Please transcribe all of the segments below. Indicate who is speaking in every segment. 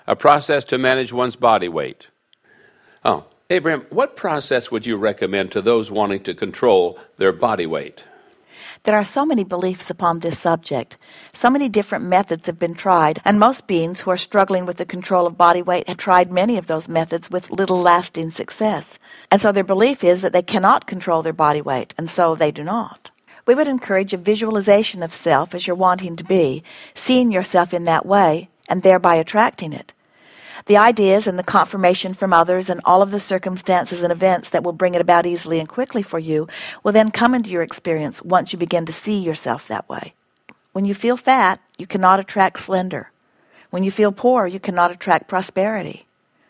Speaker 1: a process to manage one's body weight. Oh, Abraham, what process would you recommend to those wanting to control their body weight?
Speaker 2: There are so many beliefs upon this subject. So many different methods have been tried, and most beings who are struggling with the control of body weight have tried many of those methods with little lasting success. And so their belief is that they cannot control their body weight, and so they do not. We would encourage a visualization of self as you're wanting to be, seeing yourself in that way, and thereby attracting it. The ideas and the confirmation from others and all of the circumstances and events that will bring it about easily and quickly for you will then come into your experience once you begin to see yourself that way. When you feel fat, you cannot attract slender. When you feel poor, you cannot attract prosperity.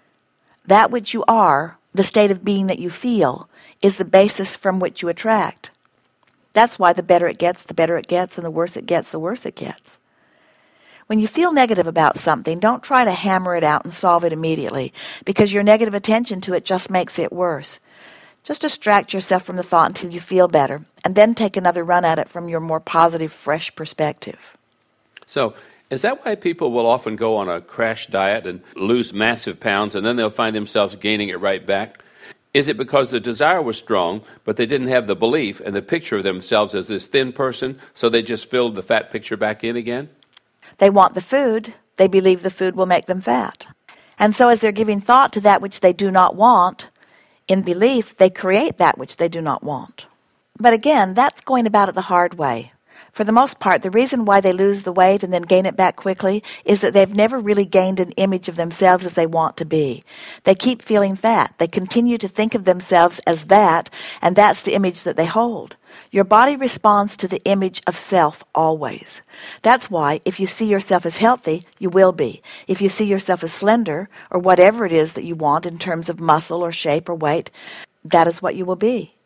Speaker 2: That which you are, the state of being that you feel, is the basis from which you attract. That's why the better it gets, and the worse it gets, the worse it gets. When you feel negative about something, don't try to hammer it out and solve it immediately, because your negative attention to it just makes it worse. Just distract yourself from the thought until you feel better, and then take another run at it from your more positive, fresh perspective.
Speaker 1: So, is that why people will often go on a crash diet and lose massive pounds, and then they'll find themselves gaining it right back? Is it because the desire was strong, but they didn't have the belief and the picture of themselves as this thin person, so they just filled the fat picture back in again?
Speaker 2: They want the food. They believe the food will make them fat. And so as they're giving thought to that which they do not want, in belief, they create that which they do not want. But again, that's going about it the hard way. For the most part, the reason why they lose the weight and then gain it back quickly is that they've never really gained an image of themselves as they want to be. They keep feeling fat. They continue to think of themselves as that, and that's the image that they hold. Your body responds to the image of self always. That's why if you see yourself as healthy, you will be. If you see yourself as slender, or whatever it is that you want in terms of muscle or shape or weight, that is what you will be.